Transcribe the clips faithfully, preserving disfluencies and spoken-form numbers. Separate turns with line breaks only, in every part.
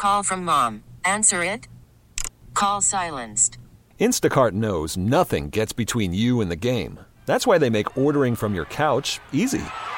Call from mom. Answer it. Call silenced.
Instacart knows nothing gets between you and the game. That's why they make ordering from your couch easy.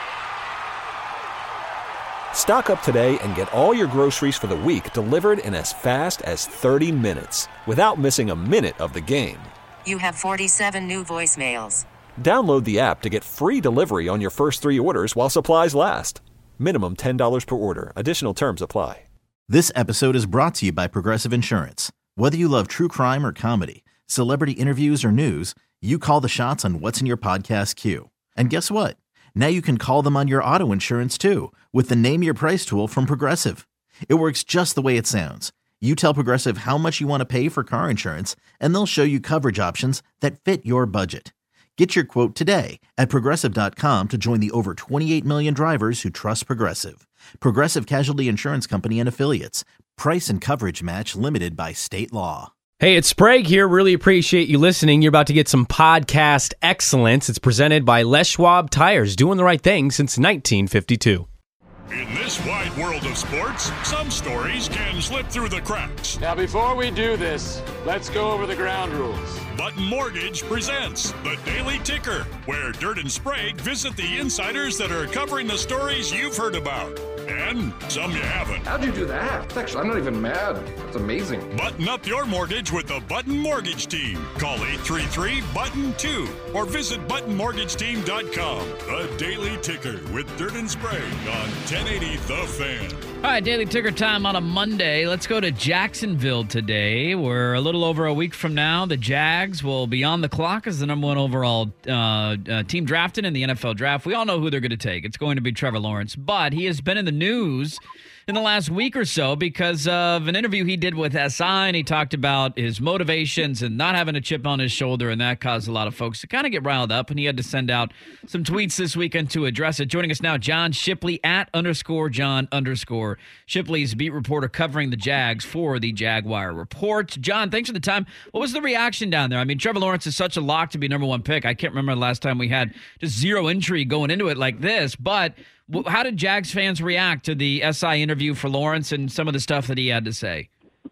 Stock up today and get all your groceries for the week delivered in as fast as thirty minutes without missing a minute of the game.
You have forty-seven new voicemails.
Download the app to get free delivery on your first three orders while supplies last. Minimum ten dollars per order. Additional terms apply.
This episode is brought to you by Progressive Insurance. Whether you love true crime or comedy, celebrity interviews or news, you call the shots on what's in your podcast queue. And guess what? Now you can call them on your auto insurance too with the Name Your Price tool from Progressive. It works just the way it sounds. You tell Progressive how much you want to pay for car insurance, and they'll show you coverage options that fit your budget. Get your quote today at Progressive dot com to join the over twenty-eight million drivers who trust Progressive. Progressive Casualty Insurance Company and Affiliates. Price and coverage match limited by state law.
Hey, it's Sprague here. Really appreciate you listening. You're about to get some podcast excellence. It's presented by Les Schwab Tires, doing the right thing since nineteen fifty-two.
In this wide world of sports, some stories can slip through the cracks.
Now, before we do this, let's go over the ground rules.
Button Mortgage presents The Daily Ticker, where Dirt and Sprague visit the insiders that are covering the stories you've heard about, and some you haven't.
How'd you do that? Actually, I'm not even mad. That's amazing.
Button up your mortgage with the Button Mortgage Team. Call eight three three, button two or visit button mortgage team dot com. The Daily Ticker with Dirt and Sprague on ten eighty The Fan.
All right, Daily Ticker time on a Monday. Let's go to Jacksonville today. We're a little over a week from now. The Jags will be on the clock as the number one overall uh, uh, team drafted in the N F L draft. We all know who they're going to take. It's going to be Trevor Lawrence, but he has been in the news in the last week or so because of an interview he did with S I, and he talked about his motivations and not having a chip on his shoulder, and that caused a lot of folks to kind of get riled up, and he had to send out some tweets this weekend to address it. Joining us now, John Shipley, at underscore John underscore Shipley's beat reporter covering the Jags for the Jaguar Report. John, thanks for the time. What was the reaction down there? I mean, Trevor Lawrence is such a lock to be number one pick. I can't remember the last time we had just zero intrigue going into it like this, but how did Jags fans react to the S I interview for Lawrence and some of the stuff that he had to say?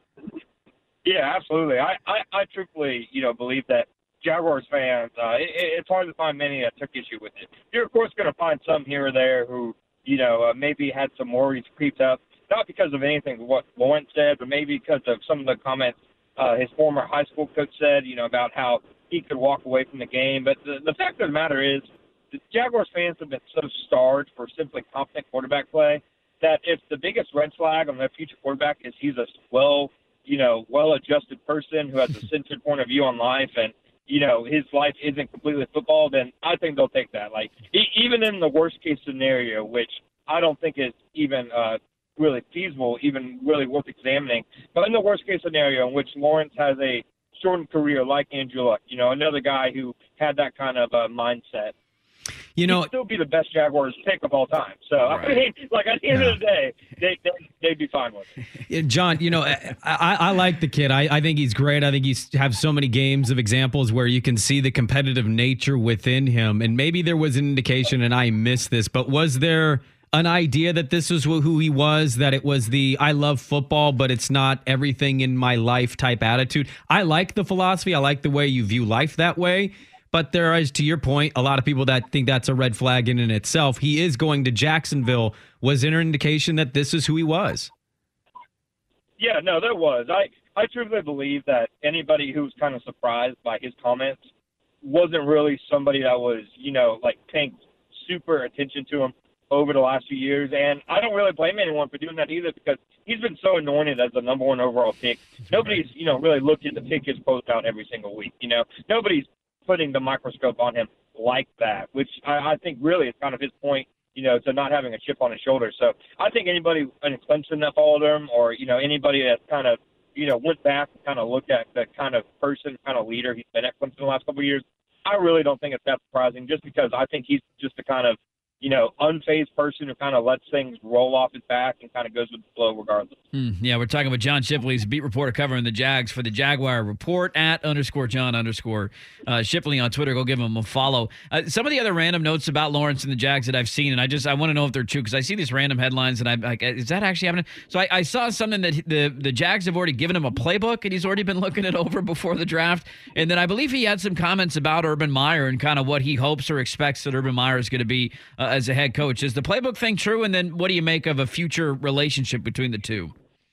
Yeah, absolutely. I, I, I truthfully, you know, believe that Jaguars fans, uh, it, it's hard to find many that took issue with it. You're, of course, going to find some here or there who, you know, uh, maybe had some worries creeped up, not because of anything what Lawrence said, but maybe because of some of the comments uh, his former high school coach said, you know, about how he could walk away from the game. But the, the fact of the matter is, the Jaguars fans have been so starved for simply competent quarterback play that if the biggest red flag on their future quarterback is he's a well, you know, well-adjusted person who has a centered point of view on life and, you know, his life isn't completely football, then I think they'll take that. Like, e- even in the worst-case scenario, which I don't think is even uh, really feasible, even really worth examining, but in the worst-case scenario in which Lawrence has a shortened career like Andrew Luck, you know, another guy who had that kind of uh, mindset,
You know,
he'd still be the best Jaguars pick of all time. So, right. I mean, like, at the end yeah. of the day, they, they, they'd be fine with it.
John, you know, I, I like the kid. I, I think he's great. I think he's have so many games of examples where you can see the competitive nature within him. And maybe there was an indication, and I missed this, but was there an idea that this was who he was, that it was the I love football, but it's not everything in my life type attitude? I like the philosophy. I like the way you view life that way. But there is, to your point, a lot of people that think that's a red flag in and itself. He is going to Jacksonville. Was there an indication that this is who he was?
Yeah, no, there was. I, I truly believe that anybody who was kind of surprised by his comments wasn't really somebody that was, you know, like paying super attention to him over the last few years. And I don't really blame anyone for doing that either because he's been so anointed as the number one overall pick. Nobody's, you know, really looked at the pick his post out every single week. You know, nobody's putting the microscope on him like that, which I, I think really is kind of his point, you know, to not having a chip on his shoulder. So I think anybody in Clemson that followed him or, you know, anybody that kind of, you know, went back and kind of looked at the kind of person, kind of leader he's been at Clemson the last couple of years, I really don't think it's that surprising just because I think he's just a kind of, you know, unfazed person who kind of lets things roll off his back and kind of goes with the flow regardless.
Mm, yeah, we're talking with John Shipley, he's a beat reporter covering the Jags for the Jaguar Report at underscore John underscore uh, Shipley on Twitter. Go give him a follow. Uh, some of the other random notes about Lawrence and the Jags that I've seen, and I just I want to know if they're true because I see these random headlines and I'm like, is that actually happening? So I, I saw something that the the Jags have already given him a playbook and he's already been looking it over before the draft. And then I believe he had some comments about Urban Meyer and kind of what he hopes or expects that Urban Meyer is going to be uh, as a head coach. Is the playbook thing true? And then what do you make of a future relationship between the two?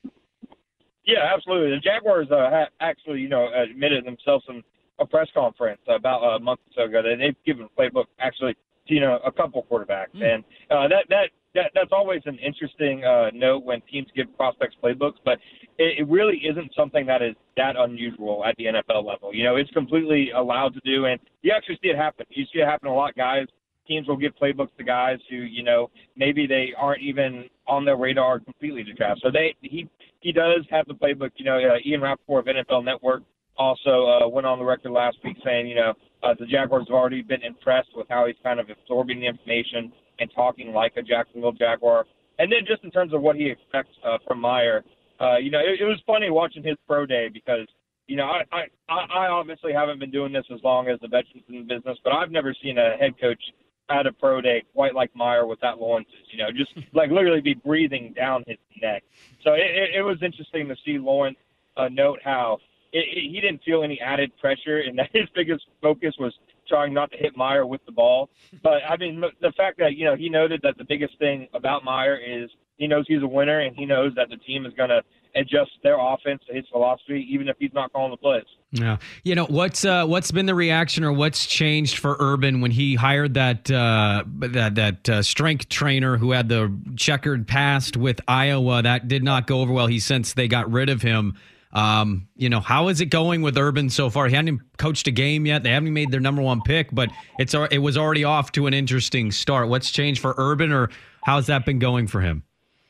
Yeah, absolutely. The Jaguars uh, ha- actually, you know, admitted themselves in a press conference about a month or so ago that they've given a playbook actually to, you know, a couple quarterbacks. Mm. And uh, that, that that that's always an interesting uh, note when teams give prospects playbooks, but it, it really isn't something that is that unusual at the N F L level. You know, it's completely allowed to do, and you actually see it happen. You see it happen a lot, guys. Teams will give playbooks to guys who, you know, maybe they aren't even on their radar completely to draft. So they he he does have the playbook. You know, uh, Ian Rappaport of N F L Network also uh, went on the record last week saying, you know, uh, the Jaguars have already been impressed with how he's kind of absorbing the information and talking like a Jacksonville Jaguar. And then just in terms of what he expects uh, from Meyer, uh, you know, it, it was funny watching his pro day because, you know, I, I, I obviously haven't been doing this as long as the veterans in the business, but I've never seen a head coach at a pro day quite like Meyer with that Lawrence's, you know, just like literally be breathing down his neck. So it, it, it was interesting to see Lawrence uh, note how it, it, he didn't feel any added pressure and that his biggest focus was trying not to hit Meyer with the ball. But, I mean, the fact that, you know, he noted that the biggest thing about Meyer is he knows he's a winner and he knows that the team is going to adjust their offense to his philosophy, even if he's not calling the plays.
Yeah. You know, what's uh, what's been the reaction or what's changed for Urban when he hired that uh, that that uh, strength trainer who had the checkered past with Iowa? That did not go over well. He since they got rid of him. Um, you know, how is it going with Urban so far? He hadn't even coached a game yet. They haven't even made their number one pick, but it's it was already off to an interesting start. What's changed for Urban, or how's that been going for him?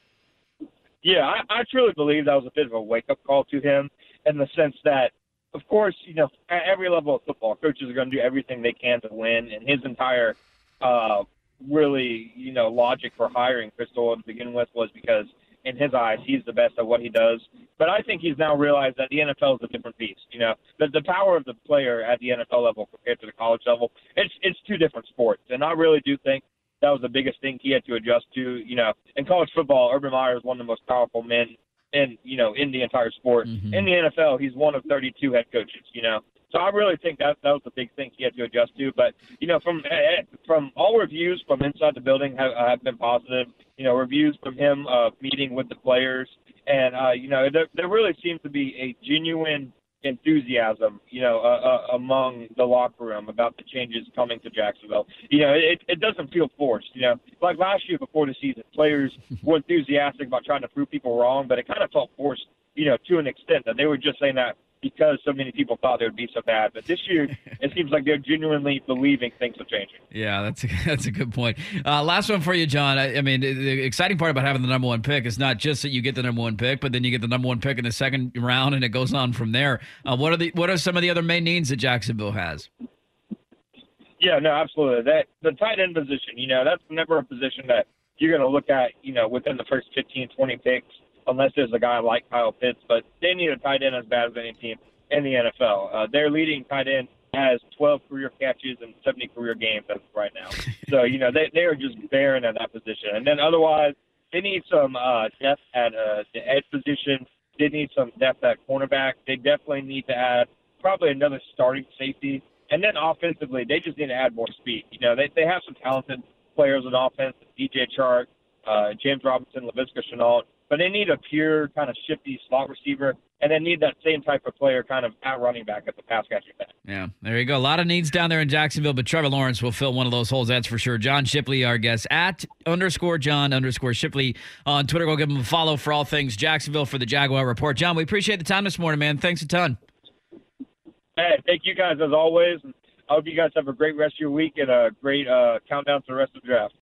Yeah, I, I truly believe that was a bit of a wake-up call to him in the sense that, of course, you know, at every level of football, coaches are going to do everything they can to win, and his entire uh, really, you know, logic for hiring Chris Doyle to begin with was because, in his eyes, he's the best at what he does. But I think he's now realized that the N F L is a different beast. You know, the, the power of the player at the N F L level compared to the college level, it's it's two different sports. And I really do think that was the biggest thing he had to adjust to. You know, in college football, Urban Meyer is one of the most powerful men in, you know, in the entire sport. Mm-hmm. In the N F L, he's one of thirty-two head coaches, you know. So I really think that that was the big thing he had to adjust to. But, you know, from from all reviews from inside the building have, have been positive. You know, reviews from him uh, meeting with the players. And, uh, you know, there, there really seems to be a genuine enthusiasm, you know, uh, uh, among the locker room about the changes coming to Jacksonville. You know, it, it doesn't feel forced, you know. Like last year before the season, players were enthusiastic about trying to prove people wrong, but it kind of felt forced, you know, to an extent that they were just saying that because so many people thought they would be so bad. But this year, it seems like they're genuinely believing things are changing.
Yeah, that's a, that's a good point. Uh, last one for you, John. I, I mean, the exciting part about having the number one pick is not just that you get the number one pick, but then you get the number one pick in the second round, and it goes on from there. Uh, what are the what are some of the other main needs that Jacksonville has?
Yeah, no, absolutely. That the tight end position, you know, that's never a position that you're going to look at, you know, within the first fifteen, twenty picks. Unless there's a guy like Kyle Pitts, but they need a tight end as bad as any team in the N F L. Uh, their leading tight end has twelve career catches and seventy career games as of right now. So, you know, they, they are just barren at that position. And then otherwise, they need some uh, depth at uh, the edge position. They need some depth at cornerback. They definitely need to add probably another starting safety. And then offensively, they just need to add more speed. You know, they, they have some talented players on offense, D J Chark, uh, James Robinson, Laviska Shenault. But they need a pure kind of shifty slot receiver, and they need that same type of player kind of at running back at the pass catching back.
Yeah, there you go. A lot of needs down there in Jacksonville, but Trevor Lawrence will fill one of those holes, that's for sure. John Shipley, our guest, at underscore John underscore Shipley on Twitter. Go give him a follow for all things Jacksonville for the Jaguar Report. John, we appreciate the time this morning, man. Thanks a ton.
Hey, thank you guys as always. I hope you guys have a great rest of your week and a great uh, countdown to the rest of the draft.